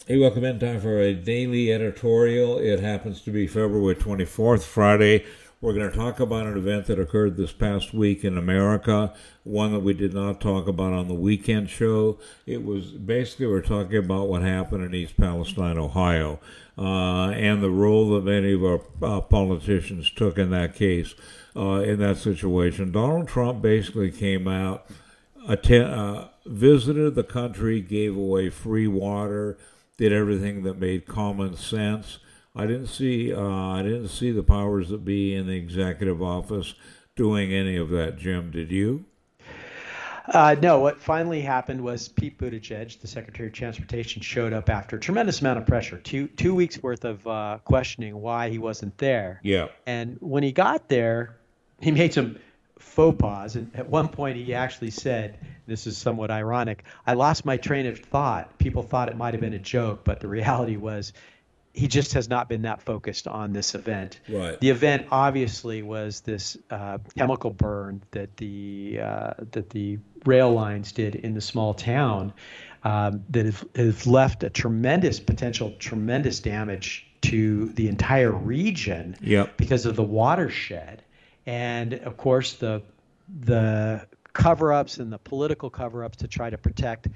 Hey, welcome in. Time for a daily editorial. It happens to be February 24th, Friday. We're going to talk about an event that occurred this past week in America, one that we did not talk about on the weekend show. It was basically, we're talking about what happened in East Palestine, Ohio, and the role that many of our politicians took in that case, in that situation. Donald Trump basically came out, visited the country, gave away free water, did everything that made common sense. I didn't see the powers that be in the executive office doing any of that. Jim, did you? No, what finally happened was Pete Buttigieg, the Secretary of Transportation, showed up after a tremendous amount of pressure, two weeks worth of questioning why he wasn't there. Yeah. And when he got there, he made some faux pas. And at one point, he actually said, this is somewhat ironic, I lost my train of thought. People thought it might have been a joke, but the reality was he just has not been that focused on this event. Right. The event obviously was this chemical burn that the rail lines did in the small town that has left a tremendous damage to the entire region. Yep. Because of the watershed, and of course the cover-ups and the political cover-ups to try to protect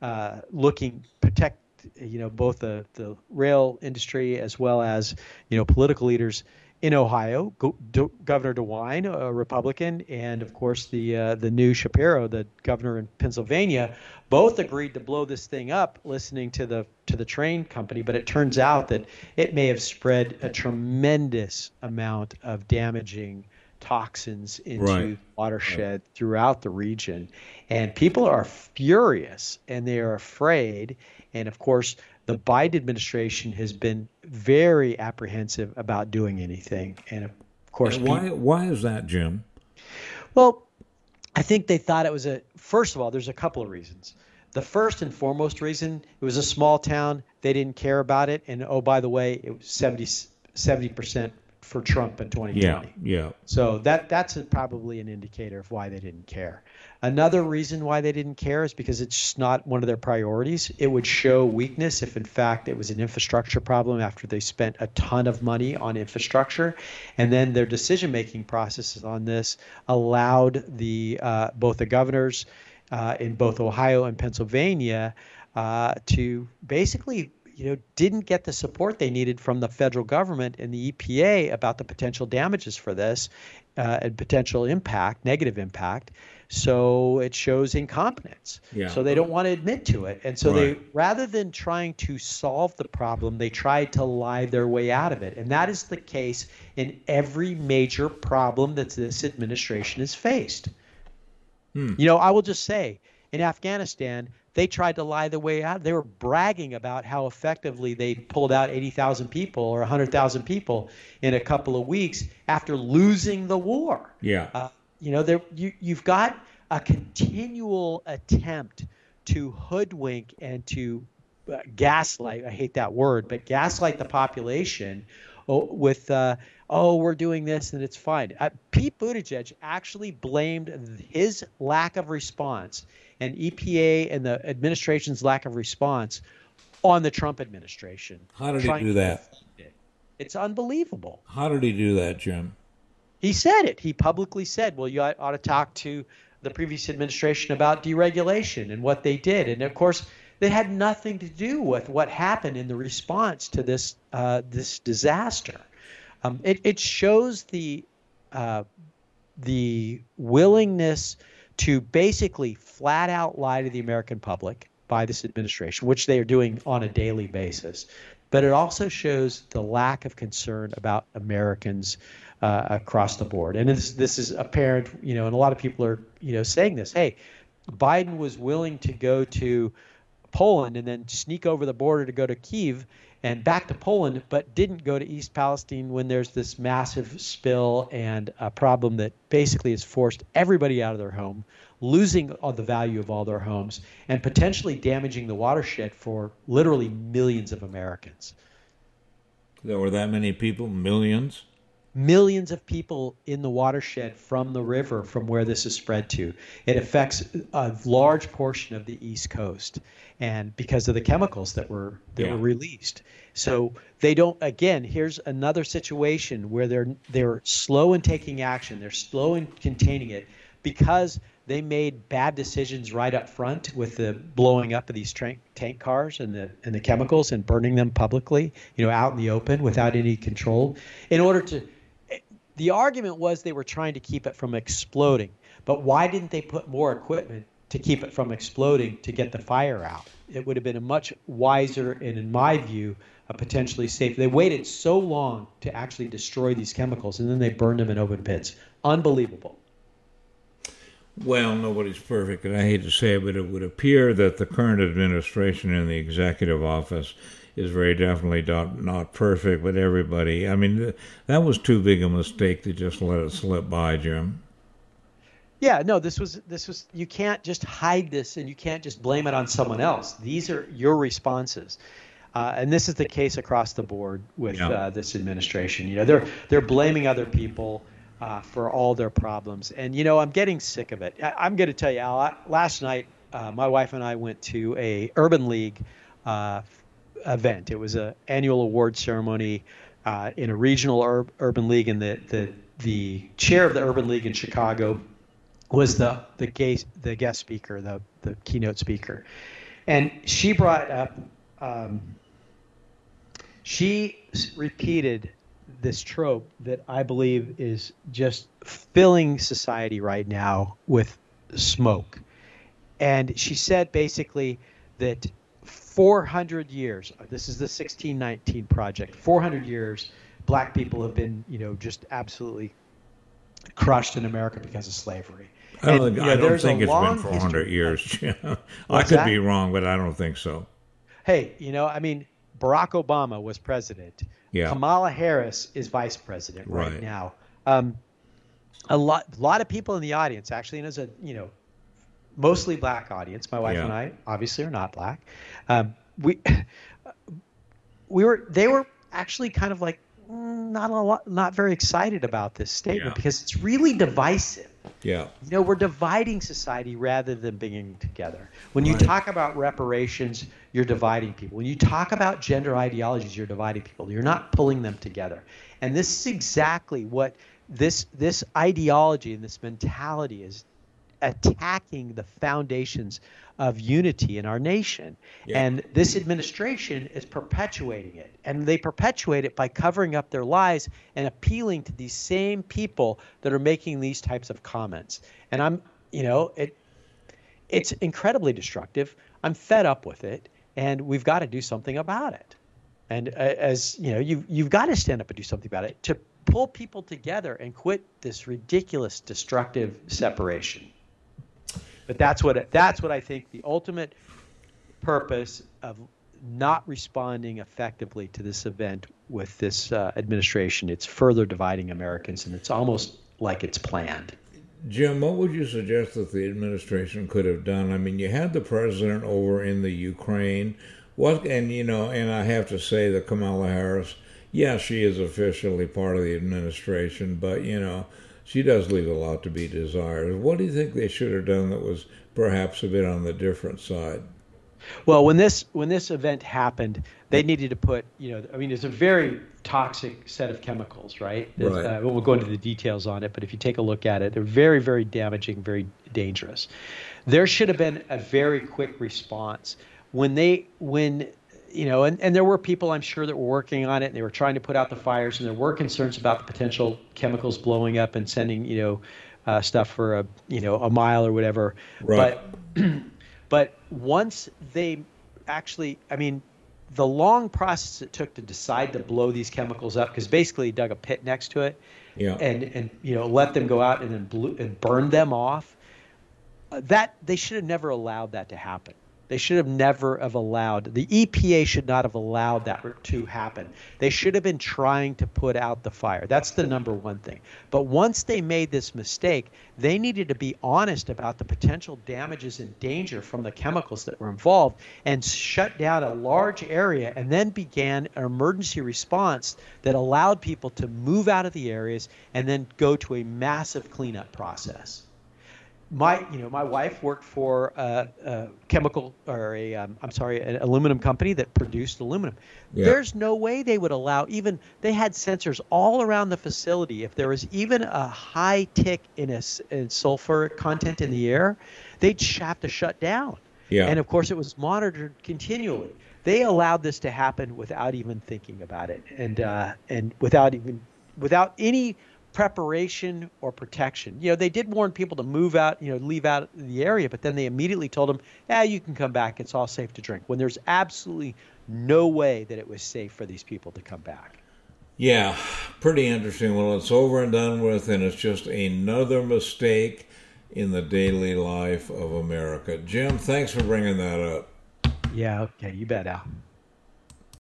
both the rail industry as well as political leaders in Ohio, Governor DeWine, a Republican, and of course the new Shapiro, the governor in Pennsylvania, both agreed to blow this thing up, listening to the train company. But it turns out that it may have spread a tremendous amount of damaging toxins into Right. the watershed throughout the region, and people are furious and they are afraid. And of course, the Biden administration has been very apprehensive about doing anything. And of course, And why is that, Jim? well, I think they thought it was first of all, there's a couple of reasons. The first and foremost reason, it was a small town. They didn't care about it. And oh, by the way, it was 70% for Trump in Yeah, 2020. yeah. So that's probably an indicator of why they didn't care. Another reason why they didn't care is because it's just not one of their priorities. It would show weakness if, in fact, it was an infrastructure problem after they spent a ton of money on infrastructure. And then their decision-making processes on this allowed both the governors in both Ohio and Pennsylvania to basically didn't get the support they needed from the federal government and the EPA about the potential damages for this and potential impact, negative impact. So it shows incompetence. Yeah. So they don't want to admit to it. And so Right. rather than trying to solve the problem, they tried to lie their way out of it. And that is the case in every major problem that this administration has faced. I will just say, in Afghanistan, they tried to lie their way out. They were bragging about how effectively they pulled out 80,000 people or 100,000 people in a couple of weeks after losing the war. Yeah. You've got a continual attempt to hoodwink and to gaslight. I hate that word, but gaslight the population with we're doing this and it's fine. Pete Buttigieg actually blamed his lack of response and EPA and the administration's lack of response on the Trump administration. How did he do that? It's unbelievable. How did he do that, Jim? He said it. He publicly said, well, you ought to talk to the previous administration about deregulation and what they did. And of course, that had nothing to do with what happened in the response to this disaster. It shows the willingness to basically flat out lie to the American public by this administration, which they are doing on a daily basis. But it also shows the lack of concern about Americans across the board. And this is apparent, and a lot of people are, saying this. Hey, Biden was willing to go to Poland and then sneak over the border to go to Kyiv and back to Poland, but didn't go to East Palestine when there's this massive spill and a problem that basically has forced everybody out of their home, losing all the value of all their homes, and potentially damaging the watershed for literally millions of Americans. There were that many people, millions? millions of people in the watershed from the river from where this is spread to. It affects a large portion of the East Coast, and because of the chemicals that were released. So they don't. Again, here's another situation where they're slow in taking action. They're slow in containing it because they made bad decisions right up front with the blowing up of these tank cars and the chemicals and burning them publicly, out in the open without any control. The argument was they were trying to keep it from exploding, but why didn't they put more equipment to keep it from exploding to get the fire out? It would have been a much wiser and, in my view, a potentially safe. They waited so long to actually destroy these chemicals, and then they burned them in open pits. Unbelievable. Well, nobody's perfect, and I hate to say it, but it would appear that the current administration in the executive office is very definitely not perfect, but everybody. I mean, that was too big a mistake to just let it slip by, Jim. Yeah, no, this was. You can't just hide this, and you can't just blame it on someone else. These are your responses, and this is the case across the board with this administration. They're blaming other people for all their problems, and I'm getting sick of it. I'm going to tell you, Al. Last night, my wife and I went to a Urban League event. It was an annual award ceremony in a regional urban league, and the chair of the Urban League in Chicago was the guest speaker, the keynote speaker, and she brought up. She repeated this trope that I believe is just filling society right now with smoke, and she said basically that 400 years. This is the 1619 Project. 400 years, black people have been, just absolutely crushed in America because of slavery. I don't think it's been 400 years, Jim. I could be wrong, but I don't think so. Hey, Barack Obama was president. Yeah. Kamala Harris is vice president right now. A lot of people in the audience, actually, and as a, mostly black audience. My wife and I obviously are not black. They were actually kind of like not very excited about this statement because it's really divisive. Yeah. We're dividing society rather than bringing together. When you talk about reparations, you're dividing people. When you talk about gender ideologies, you're dividing people. You're not pulling them together. And this is exactly what this ideology and this mentality is attacking the foundations of unity in our nation. Yeah. And this administration is perpetuating it. And they perpetuate it by covering up their lies and appealing to these same people that are making these types of comments. And it's incredibly destructive. I'm fed up with it, and we've got to do something about it. And you've got to stand up and do something about it to pull people together and quit this ridiculous, destructive separation. But that's what I think the ultimate purpose of not responding effectively to this event with this administration. It's further dividing Americans, and it's almost like it's planned. Jim, what would you suggest that the administration could have done? I mean, you had the president over in the Ukraine. And I have to say that Kamala Harris, she is officially part of the administration, but she does leave a lot to be desired. What do you think they should have done that was perhaps a bit on the different side? Well, when this event happened, they needed to put, it's a very toxic set of chemicals, right? We'll go into the details on it, but if you take a look at it, they're very, very damaging, very dangerous. There should have been a very quick response and there were people, I'm sure, that were working on it, and they were trying to put out the fires, and there were concerns about the potential chemicals blowing up and sending, stuff for a mile or whatever. Right. But once they actually, the long process it took to decide to blow these chemicals up, because basically he dug a pit next to it, and let them go out and then burn them off. That they should have never allowed that to happen. They should have never have allowed, the EPA should not have allowed that to happen. They should have been trying to put out the fire. That's the number one thing. But once they made this mistake, they needed to be honest about the potential damages and danger from the chemicals that were involved and shut down a large area, and then began an emergency response that allowed people to move out of the areas and then go to a massive cleanup process. My wife worked for a chemical or an aluminum company that produced aluminum. Yeah. There's no way they would allow they had sensors all around the facility. If there was even a high tick in sulfur content in the air, they'd have to shut down. Yeah. And of course it was monitored continually. They allowed this to happen without even thinking about it, and without any preparation or protection. They did warn people to move out, leave out the area, but then they immediately told them, you can come back. It's all safe to drink, when there's absolutely no way that it was safe for these people to come back. Yeah, pretty interesting. Well, it's over and done with, and it's just another mistake in the daily life of America. Jim, thanks for bringing that up. Yeah, okay, you bet, Al.